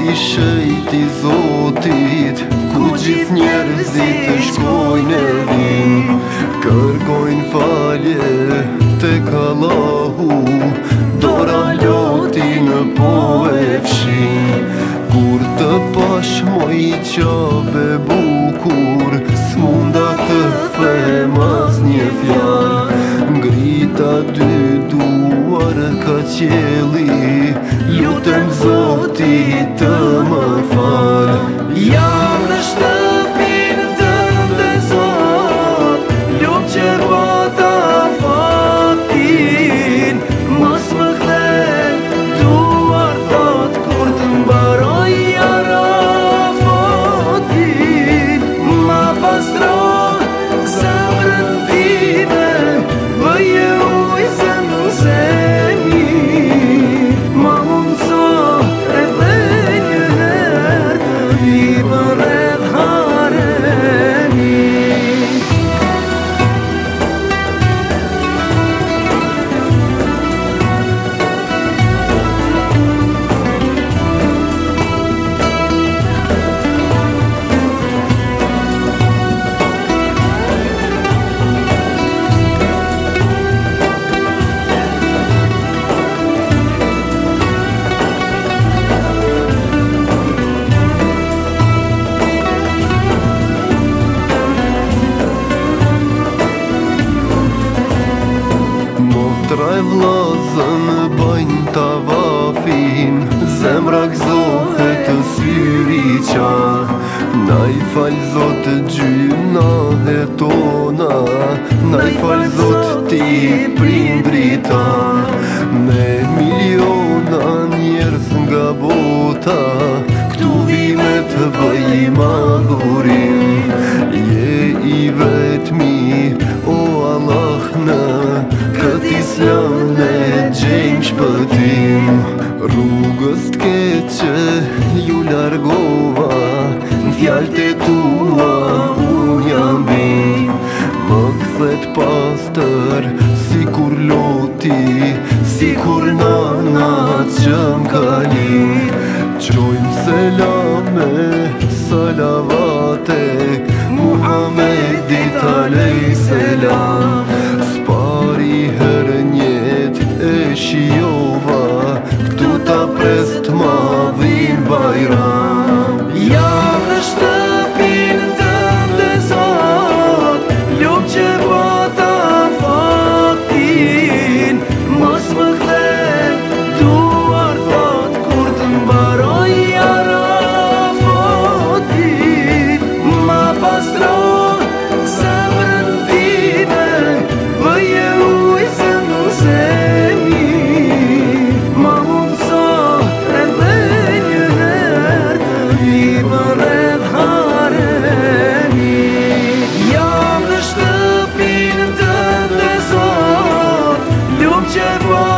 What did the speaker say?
shejti Zotit, ku gjithë njerëzit të shkojnë e vinë, kërkojnë falje tek Allahu, dora lotin po e fshin. Kur të pash moj qabe bukur, s'munda të them as një fjalë, ngrita dy duar ka qielli, lutem Zotit të më fal. Jam në shtëpinë tënde Zot, lup që bota fatin, mos më kthen duar thot kur të mbaroj Arafatin. Ma pastro zemrën time, bëje ujë zemzemi, ma mundso edhe një herë të vim rreth haremi. Motra e vllazën bajnë tavafin, zemra gëzohet të syri qa. Na i fal Zot gjynahe tona, na i fal Zot ti prindrit tan. Me miliona njerëz nga bota, këtu vime të bëjmë adhurim. Je i vetmi, o Allah, në këtë islam ne gjejmë shpëtim. Rrugës t'keqe ju largova, në fjalët e tua unë jam bin. Më kthet pastër si kur loti, si kur nana që m'kali. Qojmë selame, salavate, Muhammedit alej selam. S'pari herë njet e shijova, këtu ta prest ma vin bajram. Jam në shtëpinë tënde Zot, lup që bota fatin, mos më kthen duar thot kur të mbaroj Arafatin. Ma pastro zemrën time, bëje ujë zemzemi, ma mundso edhe një herë të vim rreth haremi. Jam në shtëpinë tënde Zot, lup që